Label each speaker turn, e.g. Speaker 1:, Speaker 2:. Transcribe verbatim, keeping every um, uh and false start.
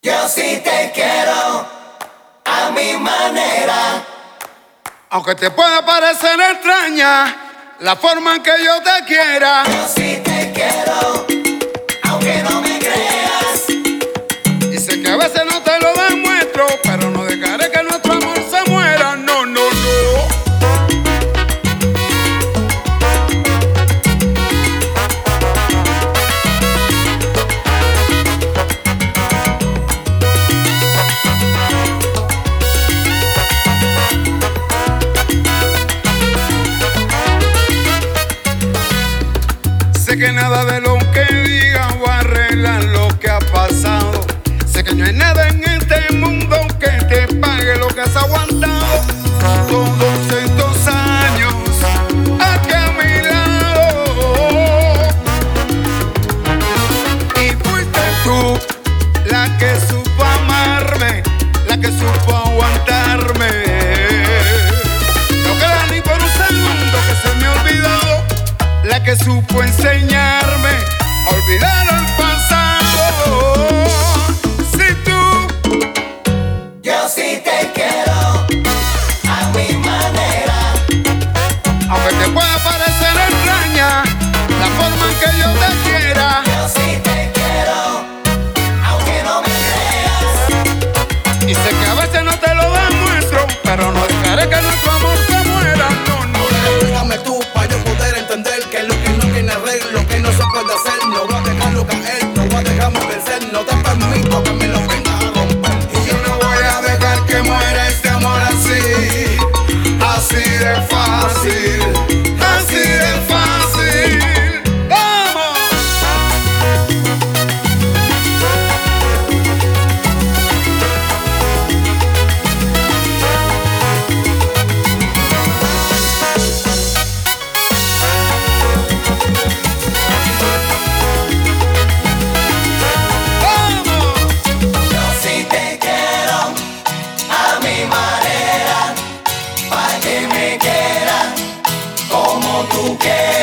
Speaker 1: Yo sí te quiero a mi manera.
Speaker 2: Aunque te pueda parecer extraña la forma en que yo te quiera.
Speaker 1: Yo sí te quiero, aunque no me creas.
Speaker 2: Y sé que a veces no te lo demuestro, pero no dejaré que nuestro amor se muera. No, no, no. Sé que nada de lo que diga va a arreglar lo que ha pasado. Sé que no hay nada en este mundo que te pague lo que has aguantado todos estos años aquí a mi lado. Y fuiste tú la que supo amarme, la que supo aguantarme. No queda ni por un segundo que se me ha olvidado, la que supo enseñarme a olvidar el pasado. Si tú,
Speaker 1: yo sí te quiero a mi manera.
Speaker 2: aunque te pueda parecer extraña la forma en que yo te quiera.
Speaker 1: Yo sí te quiero, aunque no me creas.
Speaker 2: Y sé que a veces no te lo demuestro, pero no dejaré que nuestro amor se muera. No, no, no.
Speaker 3: Explícame tú para yo poder entender que lo que no tiene arreglo, que no se puede hacer. No voy a dejarlo caer, no voy a dejarme vencer. No te permito que me lo vengas a romper.
Speaker 2: Y yo no voy a dejar que muera este amor así, así de fácil, así de fácil. ¡Vamos! ¡Vamos!
Speaker 1: Yo sí te quiero a mi manera, pa' que me quieras como tú quieras.